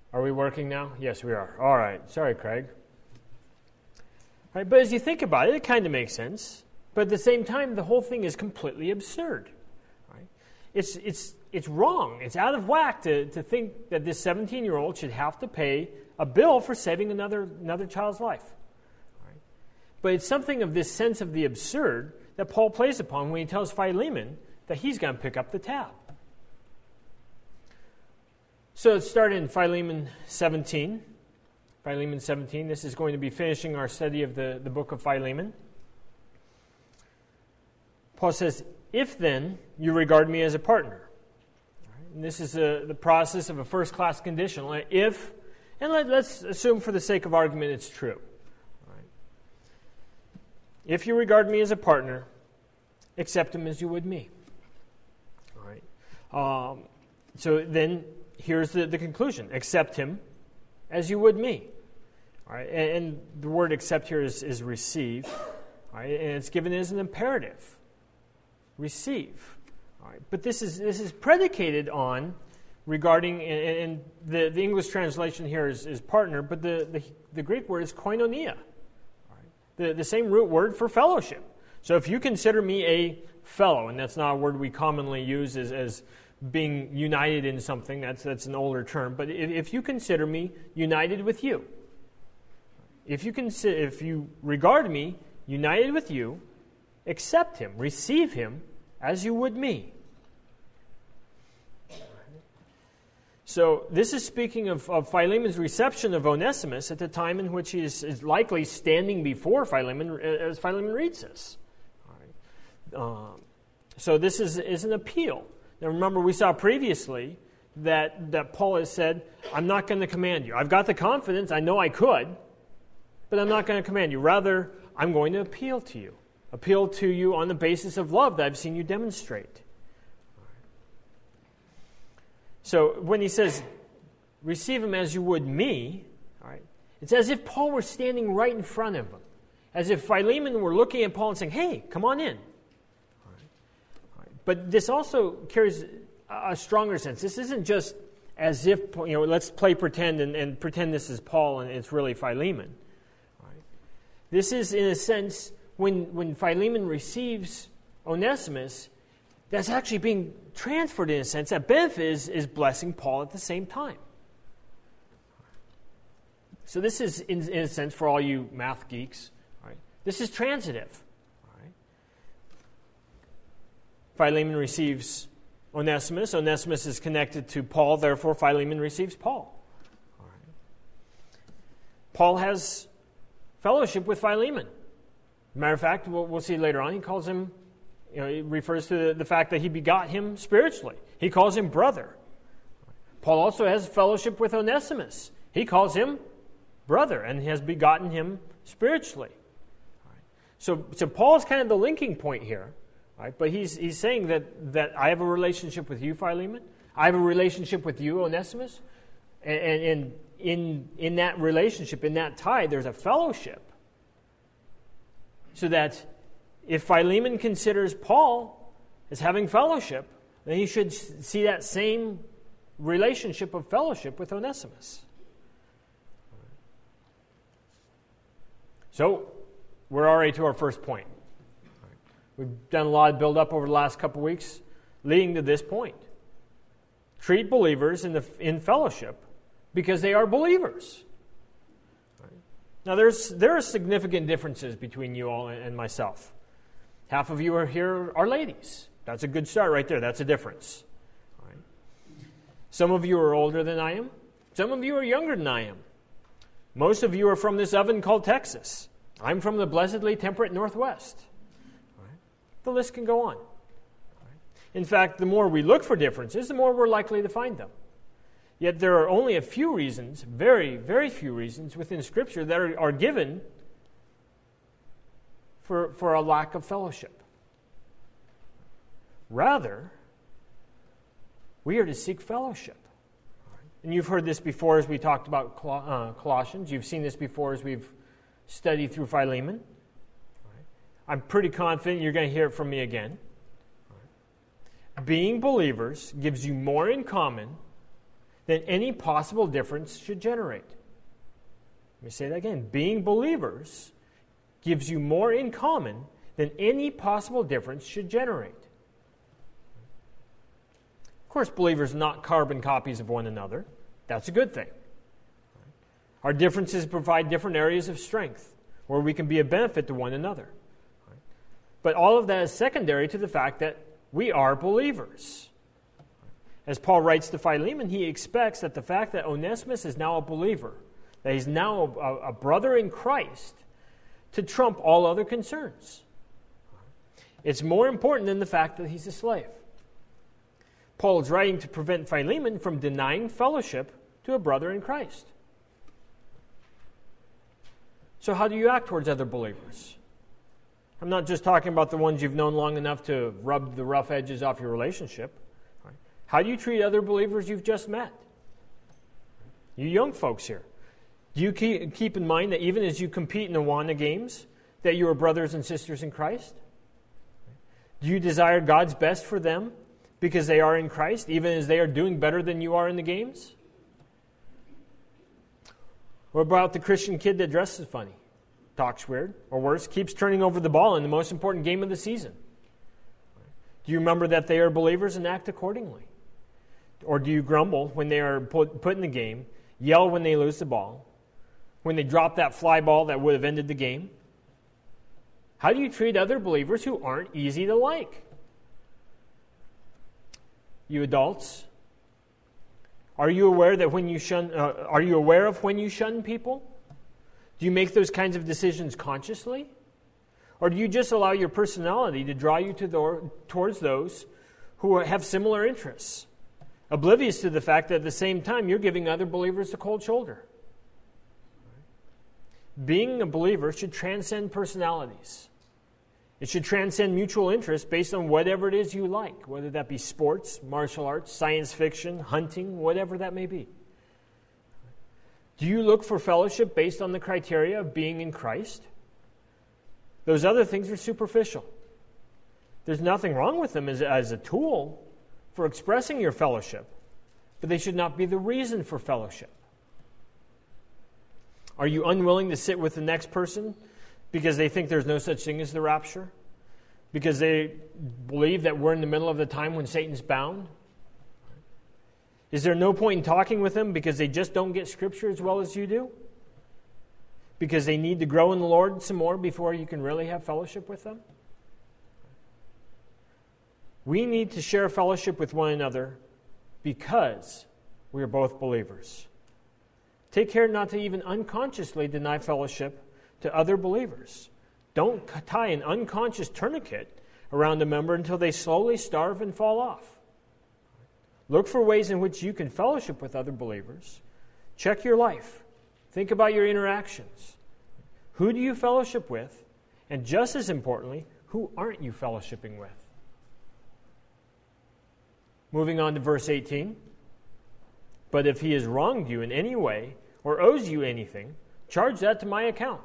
Are we working now? Yes, we are. All right. Sorry, Craig. All right, but as you think about it, it kind of makes sense. But at the same time, the whole thing is completely absurd. Right? It's wrong. It's out of whack to think that this 17-year-old should have to pay a bill for saving another child's life. Right? But it's something of this sense of the absurd that Paul plays upon when he tells Philemon that he's going to pick up the tab. So let's start in Philemon 17. Philemon 17. This is going to be finishing our study of the book of Philemon. Paul says, "If then you regard me as a partner." Right? And this is the process of a first-class condition. If, and let's assume for the sake of argument it's true. Right? If you regard me as a partner, accept him as you would me. All right. So then here's the conclusion. Accept him as you would me. All right. And the word accept here is receive. All right. And it's given as an imperative. Receive. All right. But this is predicated on regarding, and the English translation here is partner, but the Greek word is koinonia. All right. The same root word for fellowship. So if you consider me a fellow, and that's not a word we commonly use as being united in something, that's an older term, but if you consider me united with you, if you regard me united with you, accept him, receive him as you would me. So this is speaking of Philemon's reception of Onesimus at the time in which he is likely standing before Philemon as Philemon reads this. All right. So this is an appeal. Now remember, we saw previously that Paul has said, I'm not going to command you. I've got the confidence, I know I could, but I'm not going to command you. Rather, I'm going to appeal to you. Appeal to you on the basis of love that I've seen you demonstrate. So when he says, receive him as you would me, all right, it's as if Paul were standing right in front of him. As if Philemon were looking at Paul and saying, hey, come on in. All right. But this also carries a stronger sense. This isn't just as if, let's play pretend and pretend this is Paul and it's really Philemon. All right. This is, in a sense, when Philemon receives Onesimus, that's actually being transferred in a sense. That benefit is blessing Paul at the same time. So this is, in a sense, for all you math geeks, right? This is transitive. Right? Philemon receives Onesimus. Onesimus is connected to Paul, therefore Philemon receives Paul. All right. Paul has fellowship with Philemon. Matter of fact, we'll see later on, he calls him, he refers to the fact that he begot him spiritually. He calls him brother. Paul also has fellowship with Onesimus. He calls him brother and has begotten him spiritually. So Paul is kind of the linking point here. Right? But he's saying that I have a relationship with you, Philemon. I have a relationship with you, Onesimus. And in that relationship, in that tie, there's a fellowship. So that if Philemon considers Paul as having fellowship, then he should see that same relationship of fellowship with Onesimus. So, we're already to our first point. We've done a lot of build-up over the last couple weeks, leading to this point. Treat believers in fellowship because they are believers. Now, there are significant differences between you all and myself. Half of you are here are ladies. That's a good start right there. That's a difference. All right. Some of you are older than I am. Some of you are younger than I am. Most of you are from this oven called Texas. I'm from the blessedly temperate Northwest. All right. The list can go on. All right. In fact, the more we look for differences, the more we're likely to find them. Yet there are only a few reasons, very, very few reasons within Scripture that are given for a lack of fellowship. Rather, we are to seek fellowship. And you've heard this before as we talked about Colossians. You've seen this before as we've studied through Philemon. I'm pretty confident you're going to hear it from me again. Being believers gives you more in common than any possible difference should generate. Let me say that again. Being believers gives you more in common than any possible difference should generate. Of course, believers are not carbon copies of one another. That's a good thing. Our differences provide different areas of strength where we can be a benefit to one another. But all of that is secondary to the fact that we are believers. As Paul writes to Philemon, he expects that the fact that Onesimus is now a believer, that he's now a brother in Christ, to trump all other concerns. It's more important than the fact that he's a slave. Paul is writing to prevent Philemon from denying fellowship to a brother in Christ. So how do you act towards other believers? I'm not just talking about the ones you've known long enough to rub the rough edges off your relationship. How do you treat other believers you've just met? You young folks here, do you keep in mind that even as you compete in the Awana games, that you are brothers and sisters in Christ? Do you desire God's best for them because they are in Christ, even as they are doing better than you are in the games? What about the Christian kid that dresses funny, talks weird, or worse, keeps turning over the ball in the most important game of the season? Do you remember that they are believers and act accordingly? Or do you grumble when they are put in the game, yell when they lose the ball, when they drop that fly ball that would have ended the game? How do you treat other believers who aren't easy to like? You adults, are you aware that when you shun? Are you aware of when you shun people? Do you make those kinds of decisions consciously, or do you just allow your personality to draw you towards those who have similar interests, oblivious to the fact that at the same time you're giving other believers the cold shoulder? Being a believer should transcend personalities. It should transcend mutual interest based on whatever it is you like, whether that be sports, martial arts, science fiction, hunting, whatever that may be. Do you look for fellowship based on the criteria of being in Christ? Those other things are superficial. There's nothing wrong with them as a tool for expressing your fellowship, but they should not be the reason for fellowship. Are you unwilling to sit with the next person because they think there's no such thing as the rapture? Because they believe that we're in the middle of the time when Satan's bound? Is there no point in talking with them because they just don't get Scripture as well as you do? Because they need to grow in the Lord some more before you can really have fellowship with them? We need to share fellowship with one another because we are both believers. Take care not to even unconsciously deny fellowship to other believers. Don't tie an unconscious tourniquet around a member until they slowly starve and fall off. Look for ways in which you can fellowship with other believers. Check your life. Think about your interactions. Who do you fellowship with? And just as importantly, who aren't you fellowshipping with? Moving on to verse 18. But if he has wronged you in any way or owes you anything, charge that to my account.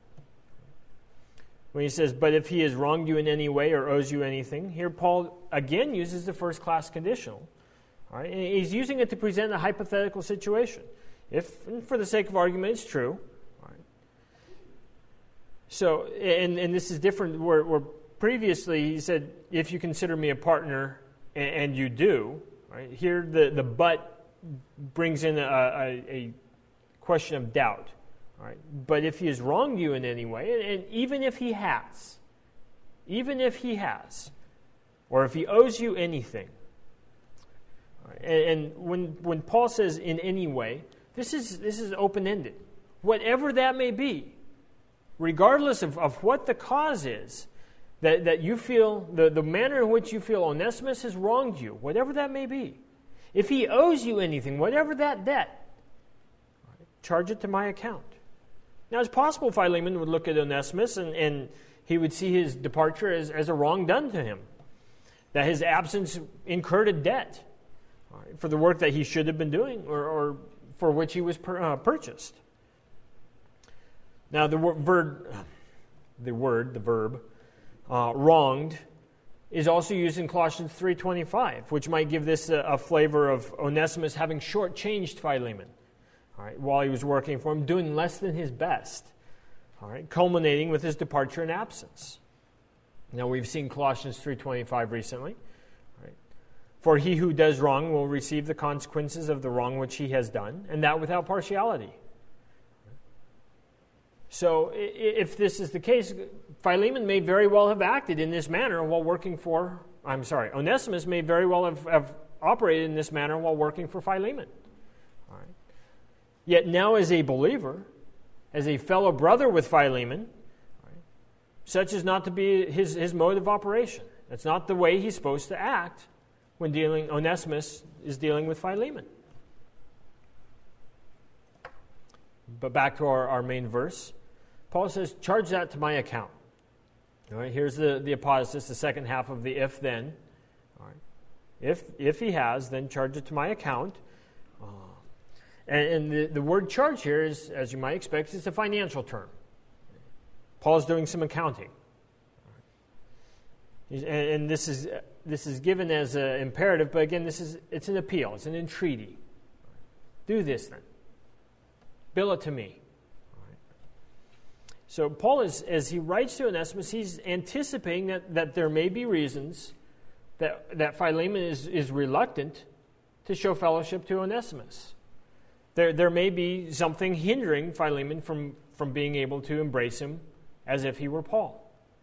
When he says, but if he has wronged you in any way or owes you anything, here Paul again uses the first-class conditional. All right? And he's using it to present a hypothetical situation. If, and for the sake of argument, it's true. All right? So, and this is different where previously he said, if you consider me a partner, and you do, right? Here the but brings in a question of doubt. All right? But if he has wronged you in any way, and even if he has, or if he owes you anything, right? And when Paul says in any way, this is open-ended. Whatever that may be, regardless of what the cause is, that you feel, the manner in which you feel Onesimus has wronged you, whatever that may be, if he owes you anything, whatever that debt, charge it to my account. Now, it's possible Philemon would look at Onesimus and he would see his departure as a wrong done to him, that his absence incurred a debt for the work that he should have been doing or for which he was purchased. Now, the verb, wronged, is also used in Colossians 3:25, which might give this a flavor of Onesimus having shortchanged Philemon, all right, while he was working for him, doing less than his best, all right, culminating with his departure and absence. Now, we've seen Colossians 3:25 recently. Right? For he who does wrong will receive the consequences of the wrong which he has done, and that without partiality. So, if this is the case, Philemon may very well have acted in this manner while working for, Onesimus may very well have operated in this manner while working for Philemon. All right. Yet now as a believer, as a fellow brother with Philemon, such as not to be his mode of operation. That's not the way he's supposed to act when Onesimus is dealing with Philemon. But back to our main verse. Paul says, charge that to my account. All right, here's the apodosis, the second half of the if-then. All right. If he has, then charge it to my account. And the word charge here is, as you might expect, it's a financial term. Paul's doing some accounting. And this is given as an imperative, but again, it's an appeal, it's an entreaty. Do this then. Bill it to me. So Paul, as he writes to Onesimus, he's anticipating that there may be reasons that Philemon is reluctant to show fellowship to Onesimus. There may be something hindering Philemon from being able to embrace him as if he were Paul.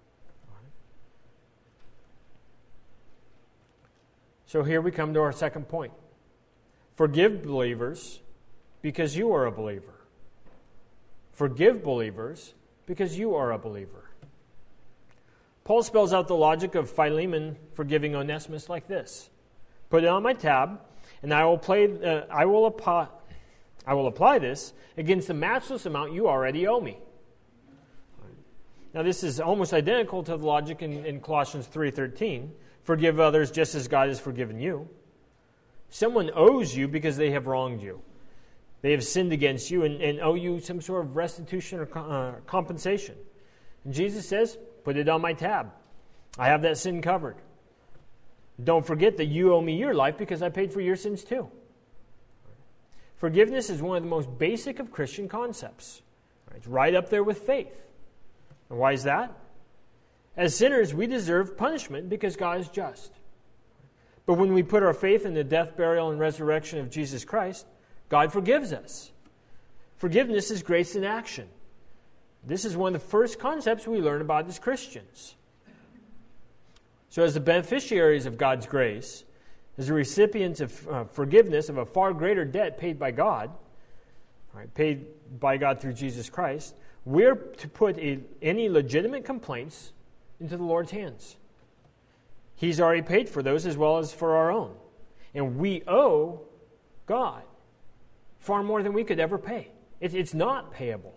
So here we come to our second point. Forgive believers because you are a believer. Forgive believers because you are a believer. Paul spells out the logic of Philemon forgiving Onesimus like this. Put it on my tab, and I will apply this against the matchless amount you already owe me. Now this is almost identical to the logic in Colossians 3:13. Forgive others just as God has forgiven you. Someone owes you because they have wronged you. They have sinned against you and owe you some sort of restitution or compensation. And Jesus says, put it on my tab. I have that sin covered. Don't forget that you owe me your life because I paid for your sins too. Forgiveness is one of the most basic of Christian concepts. It's right up there with faith. And why is that? As sinners, we deserve punishment because God is just. But when we put our faith in the death, burial, and resurrection of Jesus Christ, God forgives us. Forgiveness is grace in action. This is one of the first concepts we learn about as Christians. So as the beneficiaries of God's grace, as the recipients of forgiveness of a far greater debt paid by God, paid by God through Jesus Christ, we're to put any legitimate complaints into the Lord's hands. He's already paid for those as well as for our own. And we owe God far more than we could ever pay. It's not payable.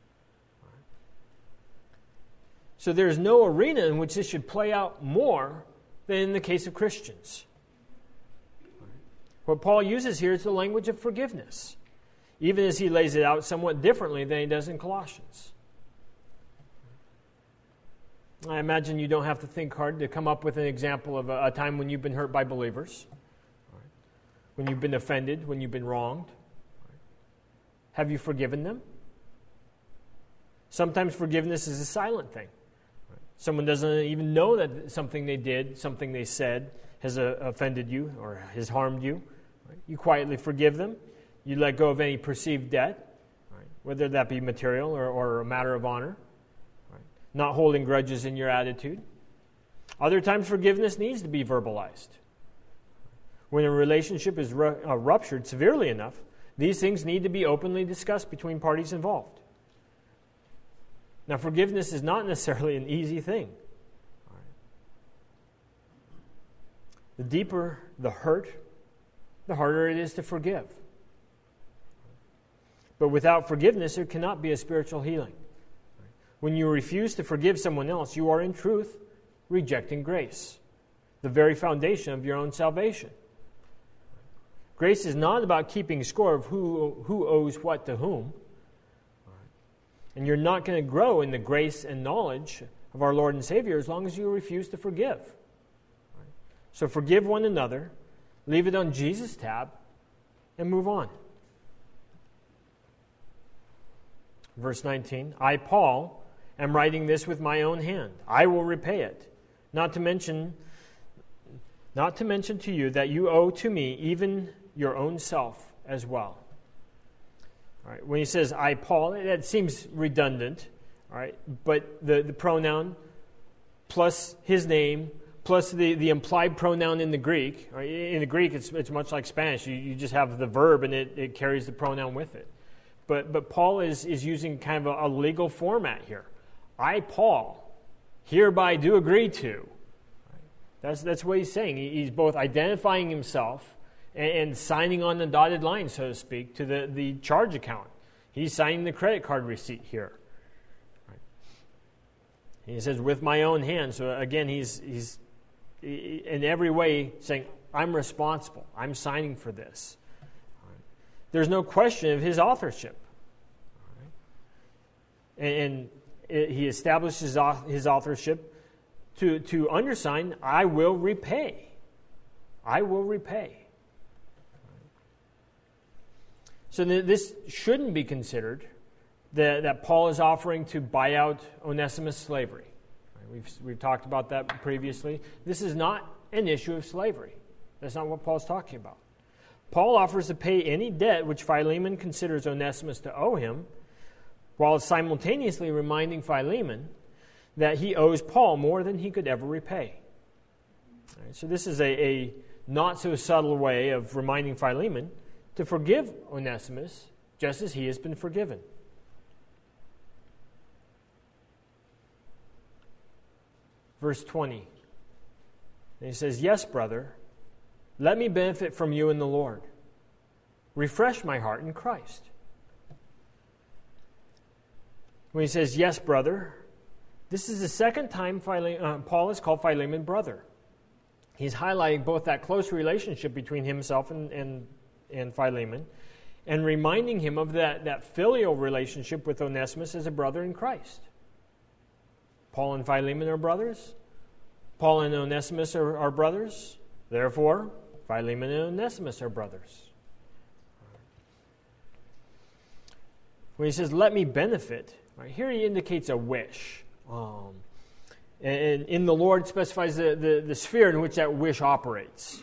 So there's no arena in which this should play out more than in the case of Christians. What Paul uses here is the language of forgiveness, even as he lays it out somewhat differently than he does in Colossians. I imagine you don't have to think hard to come up with an example of a time when you've been hurt by believers, when you've been offended, when you've been wronged. Have you forgiven them? Sometimes forgiveness is a silent thing. Someone doesn't even know that something they did, something they said has offended you or has harmed you. You quietly forgive them. You let go of any perceived debt, whether that be material or a matter of honor. Not holding grudges in your attitude. Other times forgiveness needs to be verbalized. When a relationship is ruptured severely enough, these things need to be openly discussed between parties involved. Now, forgiveness is not necessarily an easy thing. The deeper the hurt, the harder it is to forgive. But without forgiveness, there cannot be a spiritual healing. When you refuse to forgive someone else, you are in truth rejecting grace, the very foundation of your own salvation. Grace is not about keeping score of who owes what to whom. And you're not going to grow in the grace and knowledge of our Lord and Savior as long as you refuse to forgive. So forgive one another, leave it on Jesus' tab, and move on. Verse 19, I, Paul, am writing this with my own hand. I will repay it. Not to mention to you that you owe to me even your own self as well. All right, when he says I, Paul, that seems redundant, all right, but the pronoun plus his name plus the implied pronoun in the Greek. Right? In the Greek, it's much like Spanish. You just have the verb and it carries the pronoun with it. But Paul is using kind of a legal format here. I, Paul, hereby do agree to. Right? That's what he's saying. He's both identifying himself and signing on the dotted line, so to speak, to the charge account. He's signing the credit card receipt here. Right? He says, with my own hand. So again, he's in every way saying, I'm responsible. I'm signing for this. Right? There's no question of his authorship. Right? And he establishes his authorship to undersign, I will repay. I will repay. So this shouldn't be considered that Paul is offering to buy out Onesimus' slavery. We've talked about that previously. This is not an issue of slavery. That's not what Paul's talking about. Paul offers to pay any debt which Philemon considers Onesimus to owe him, while simultaneously reminding Philemon that he owes Paul more than he could ever repay. Right, so this is a not-so-subtle way of reminding Philemon to forgive Onesimus just as he has been forgiven. Verse 20. And he says, yes, brother, let me benefit from you in the Lord. Refresh my heart in Christ. When he says, yes, brother, this is the second time Paul has called Philemon brother. He's highlighting both that close relationship between himself and Philemon, and reminding him of that filial relationship with Onesimus as a brother in Christ. Paul and Philemon are brothers. Paul and Onesimus are brothers. Therefore, Philemon and Onesimus are brothers. When he says, let me benefit, right, here he indicates a wish. And in the Lord specifies the sphere in which that wish operates.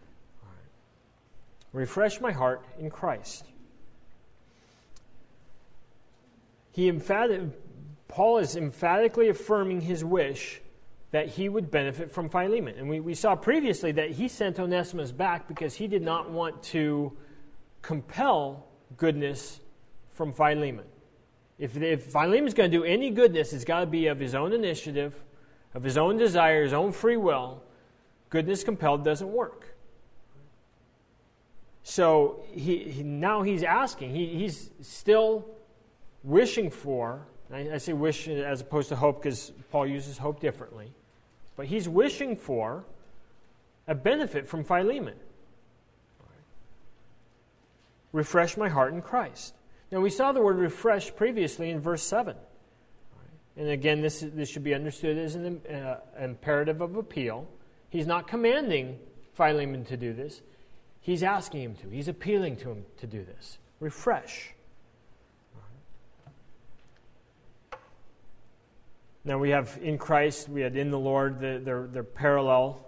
Refresh my heart in Christ. Paul is emphatically affirming his wish that he would benefit from Philemon. And we saw previously that he sent Onesimus back because he did not want to compel goodness from Philemon. If Philemon's going to do any goodness, it's got to be of his own initiative, of his own desire, his own free will. Goodness compelled doesn't work. So now he's asking, he's still wishing for, I say wish as opposed to hope because Paul uses hope differently, but he's wishing for a benefit from Philemon. Refresh my heart in Christ. Now we saw the word refresh previously in verse 7. And again, this should be understood as an imperative of appeal. He's not commanding Philemon to do this. He's asking him to. He's appealing to him to do this. Refresh. Now we have in Christ, we had in the Lord, they're parallel.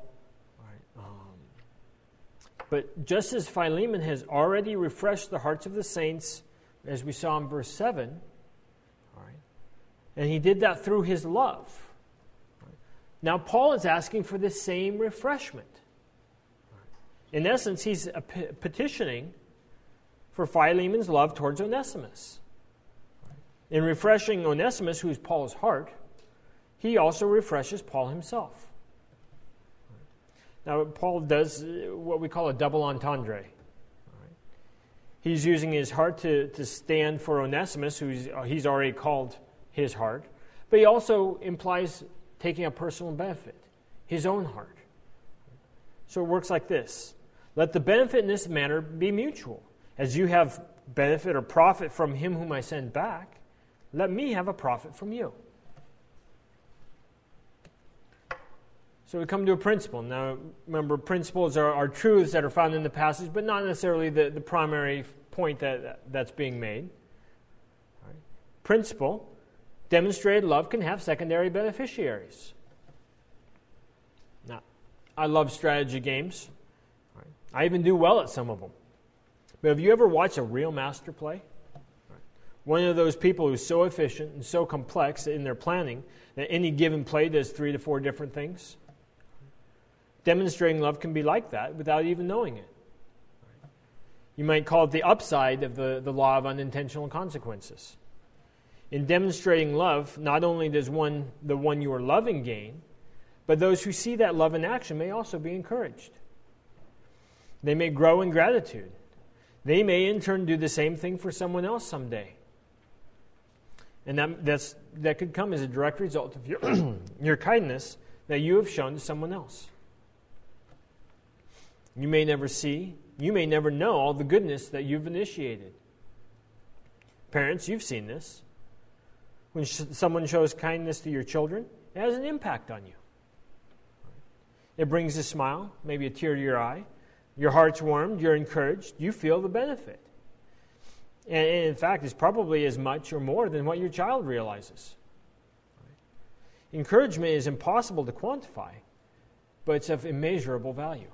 But just as Philemon has already refreshed the hearts of the saints, as we saw in verse 7, and he did that through his love. Now Paul is asking for the same refreshment. In essence, he's petitioning for Philemon's love towards Onesimus. In refreshing Onesimus, who is Paul's heart, he also refreshes Paul himself. Now, Paul does what we call a double entendre. He's using his heart to stand for Onesimus, who he's already called his heart, but he also implies taking a personal benefit, his own heart. So it works like this. Let the benefit in this manner be mutual. As you have benefit or profit from him whom I send back, let me have a profit from you. So we come to a principle. Now, remember, principles are truths that are found in the passage, but not necessarily the primary point that's being made. All right. Principle, demonstrated love can have secondary beneficiaries. Now, I love strategy games. All right. I even do well at some of them. But have you ever watched a real master play? One of those people who's so efficient and so complex in their planning that any given play does 3 to 4 different things. Demonstrating love can be like that without even knowing it. You might call it the upside of the law of unintentional consequences. In demonstrating love, not only does the one you are loving gain, but those who see that love in action may also be encouraged. They may grow in gratitude. They may in turn do the same thing for someone else someday. And that could come as a direct result of your kindness that you have shown to someone else. You may never see, you may never know all the goodness that you've initiated. Parents, you've seen this. When someone shows kindness to your children, it has an impact on you. It brings a smile, maybe a tear to your eye. Your heart's warmed, you're encouraged, you feel the benefit. And in fact, it's probably as much or more than what your child realizes. Encouragement is impossible to quantify, but it's of immeasurable value.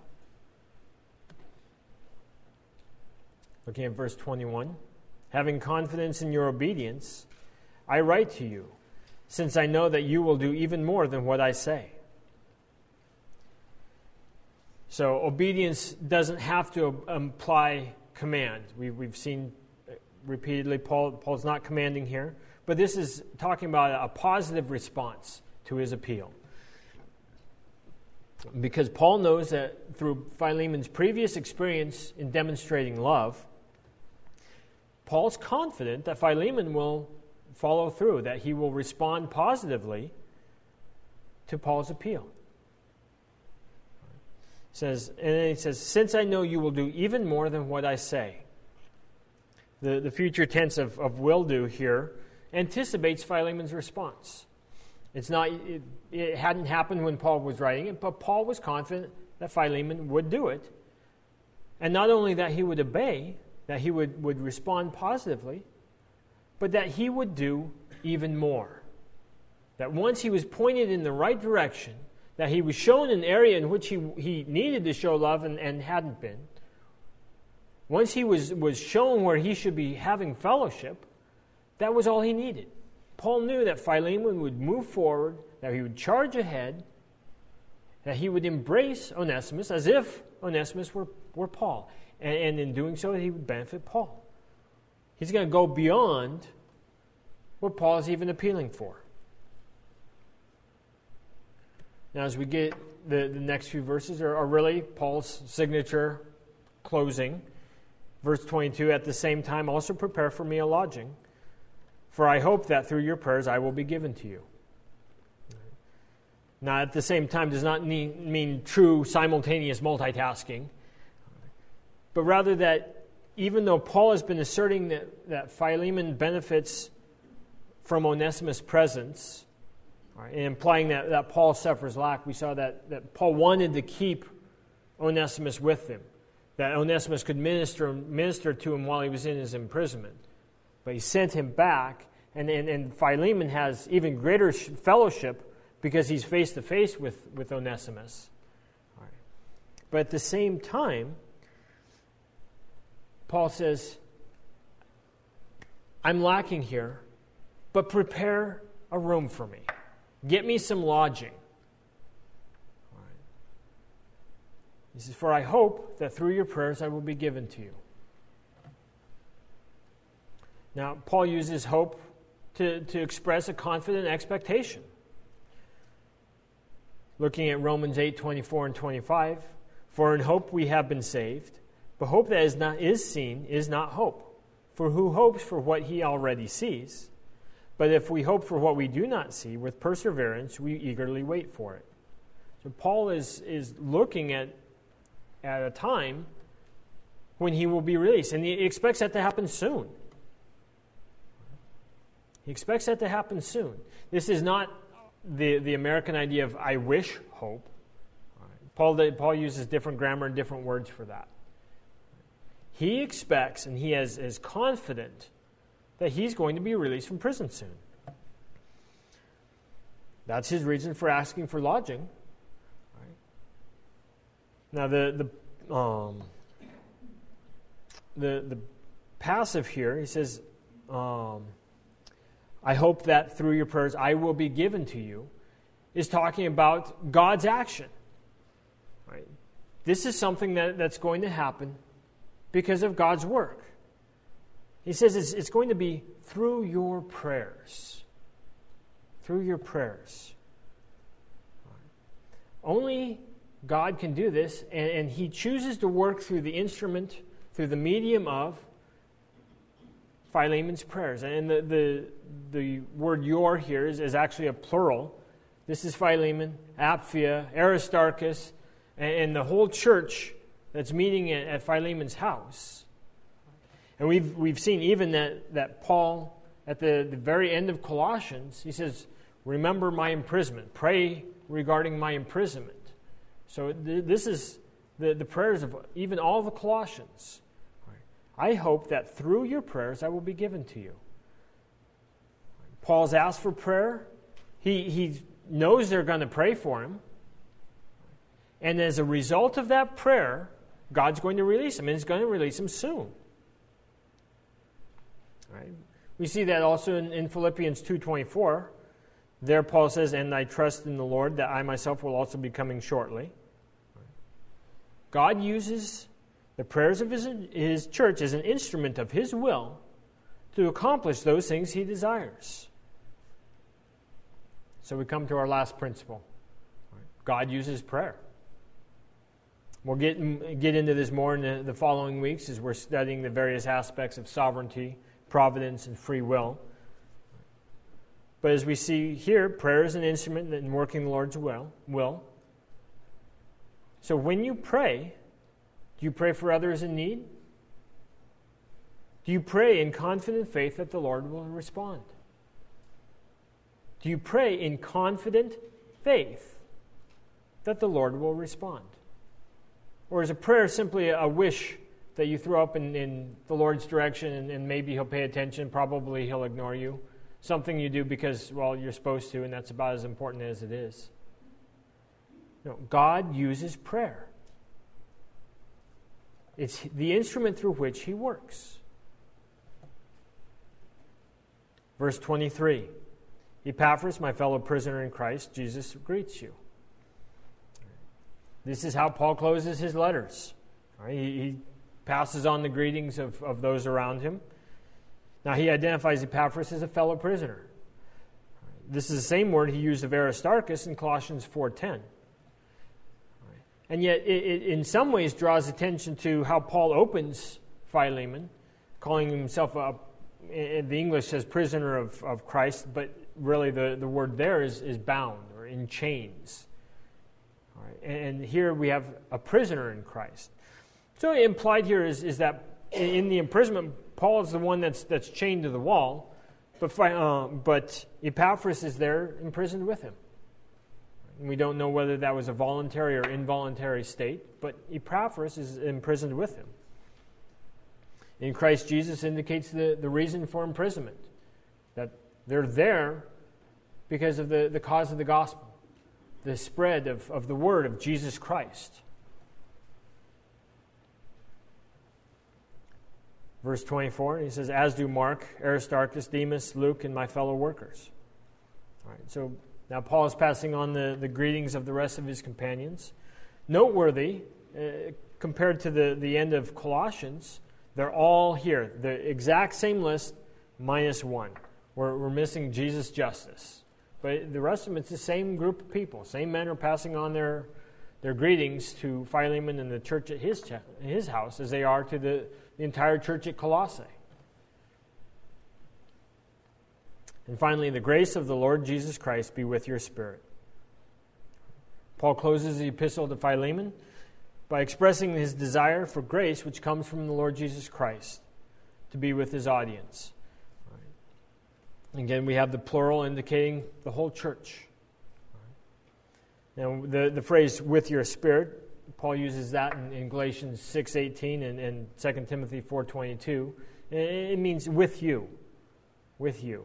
Looking at verse 21, having confidence in your obedience, I write to you, since I know that you will do even more than what I say. So obedience doesn't have to imply command. We've seen repeatedly Paul's not commanding here, but this is talking about a positive response to his appeal. Because Paul knows that through Philemon's previous experience in demonstrating love, Paul's confident that Philemon will follow through, that he will respond positively to Paul's appeal. And then he says, since I know you will do even more than what I say. The future tense of will do here anticipates Philemon's response. It hadn't happened when Paul was writing it, but Paul was confident that Philemon would do it. And not only that he would obey, that he would respond positively, but that he would do even more. That once he was pointed in the right direction, that he was shown an area in which he needed to show love and hadn't been. Once he was shown where he should be having fellowship, that was all he needed. Paul knew that Philemon would move forward, that he would charge ahead, that he would embrace Onesimus as if Onesimus were Paul. And in doing so, he would benefit Paul. He's going to go beyond what Paul is even appealing for. Now, as we get the next few verses are really Paul's signature closing. Verse 22, at the same time, also prepare for me a lodging, for I hope that through your prayers I will be given to you. Now, at the same time does not mean true simultaneous multitasking, but rather that even though Paul has been asserting that Philemon benefits from Onesimus' presence, and implying that Paul suffers lack, we saw that Paul wanted to keep Onesimus with him, that Onesimus could minister to him while he was in his imprisonment. But he sent him back, and Philemon has even greater fellowship because he's face-to-face with Onesimus. All right. But at the same time, Paul says, I'm lacking here, but prepare a room for me. Get me some lodging. All right. He says, for I hope that through your prayers I will be given to you. Now, Paul uses hope to express a confident expectation. Looking at Romans 8:24 and 25, for in hope we have been saved, but hope that is seen is not hope. For who hopes for what he already sees? But if we hope for what we do not see, with perseverance we eagerly wait for it. So Paul is looking at a time when he will be released, and he expects that to happen soon. He expects that to happen soon. This is not the American idea of I wish hope. Paul uses different grammar and different words for that. He expects and he is confident that he's going to be released from prison soon. That's his reason for asking for lodging. Right? Now the passive here, he says, I hope that through your prayers I will be given to you, is talking about God's action. Right? This is something that's going to happen because of God's work. He says it's going to be through your prayers. Through your prayers. Only God can do this, and he chooses to work through the instrument, through the medium of Philemon's prayers. And the word your here is actually a plural. This is Philemon, Apphia, Aristarchus, and the whole church that's meeting at Philemon's house. And we've seen even that Paul, at the very end of Colossians, he says, remember my imprisonment. Pray regarding my imprisonment. So this is the prayers of even all the Colossians. I hope that through your prayers I will be given to you. Paul's asked for prayer. He knows they're going to pray for him. And as a result of that prayer, God's going to release him, and he's going to release him soon. Right? We see that also in Philippians 2:24. There Paul says, and I trust in the Lord that I myself will also be coming shortly. God uses the prayers of his church as an instrument of his will to accomplish those things he desires. So we come to our last principle. God uses prayer. We'll get into this more in the following weeks as we're studying the various aspects of sovereignty, providence, and free will. But as we see here, prayer is an instrument in working the Lord's will. So when you pray, do you pray for others in need? Do you pray in confident faith that the Lord will respond? Do you pray in confident faith that the Lord will respond? Or is a prayer simply a wish that you throw up in the Lord's direction and maybe he'll pay attention, probably he'll ignore you? Something you do because, well, you're supposed to, and that's about as important as it is. No, God uses prayer. It's the instrument through which he works. Verse 23. Epaphras, my fellow prisoner in Christ, Jesus greets you. This is how Paul closes his letters. Right? He passes on the greetings of those around him. Now he identifies Epaphras as a fellow prisoner. This is the same word he used of Aristarchus in Colossians 4:10. And yet it in some ways draws attention to how Paul opens Philemon, calling himself, the English says prisoner of Christ, but really the word there is bound or in chains. All right. And here we have a prisoner in Christ. So implied here is that in the imprisonment, Paul is the one that's chained to the wall, but Epaphras is there imprisoned with him. We don't know whether that was a voluntary or involuntary state, but Epaphras is imprisoned with him. In Christ Jesus indicates the reason for imprisonment, that they're there because of the cause of the gospel, the spread of the word of Jesus Christ. Verse 24, he says, as do Mark, Aristarchus, Demas, Luke, and my fellow workers. All right, so now Paul is passing on the greetings of the rest of his companions. Noteworthy, compared to the end of Colossians, they're all here. The exact same list, minus one. We're missing Jesus Justus. But the rest of them, it's the same group of people. Same men are passing on their greetings to Philemon and the church at his house as they are to the entire church at Colossae. And finally, the grace of the Lord Jesus Christ be with your spirit. Paul closes the epistle to Philemon by expressing his desire for grace which comes from the Lord Jesus Christ to be with his audience. Again, we have the plural indicating the whole church. Now, the phrase "with your spirit," Paul uses that in Galatians 6:18 and 2 Timothy 4:22. It means with you. With you.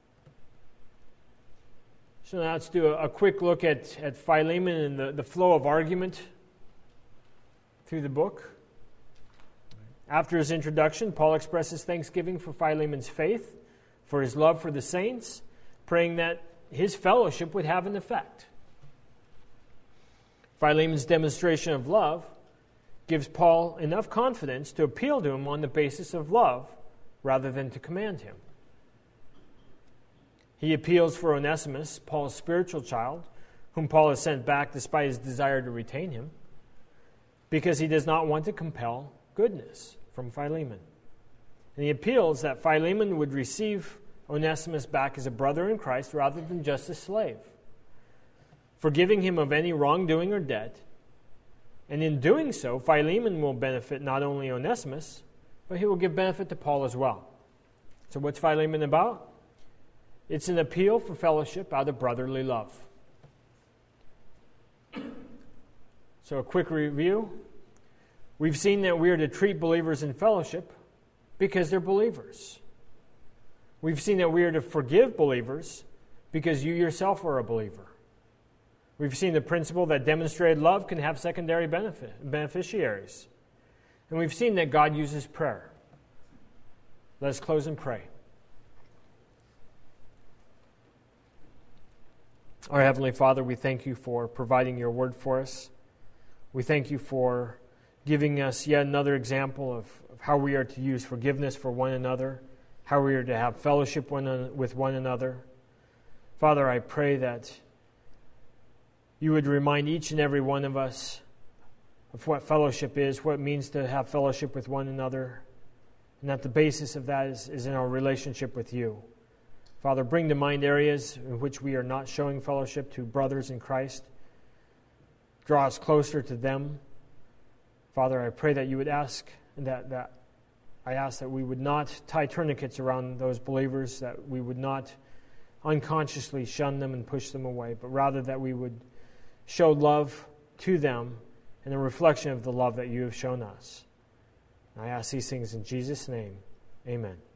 So now let's do a quick look at Philemon and the flow of argument through the book. After his introduction, Paul expresses thanksgiving for Philemon's faith, for his love for the saints, praying that his fellowship would have an effect. Philemon's demonstration of love gives Paul enough confidence to appeal to him on the basis of love rather than to command him. He appeals for Onesimus, Paul's spiritual child, whom Paul has sent back despite his desire to retain him, because he does not want to compel goodness from Philemon. And he appeals that Philemon would receive Onesimus back as a brother in Christ rather than just a slave, forgiving him of any wrongdoing or debt. And in doing so, Philemon will benefit not only Onesimus, but he will give benefit to Paul as well. So what's Philemon about? It's an appeal for fellowship out of brotherly love. So a quick review. We've seen that we are to treat believers in fellowship because they're believers. We've seen that we are to forgive believers because you yourself are a believer. We've seen the principle that demonstrated love can have secondary beneficiaries. And we've seen that God uses prayer. Let us close and pray. Our Heavenly Father, we thank you for providing your word for us. We thank you for giving us yet another example of how we are to use forgiveness for one another, how we are to have fellowship with one another. Father, I pray that you would remind each and every one of us of what fellowship is, what it means to have fellowship with one another, and that the basis of that is in our relationship with you. Father, bring to mind areas in which we are not showing fellowship to brothers in Christ. Draw us closer to them. Father, I pray that you would ask that we would not tie tourniquets around those believers, that we would not unconsciously shun them and push them away, but rather that we would show love to them and a reflection of the love that you have shown us. I ask these things in Jesus' name. Amen.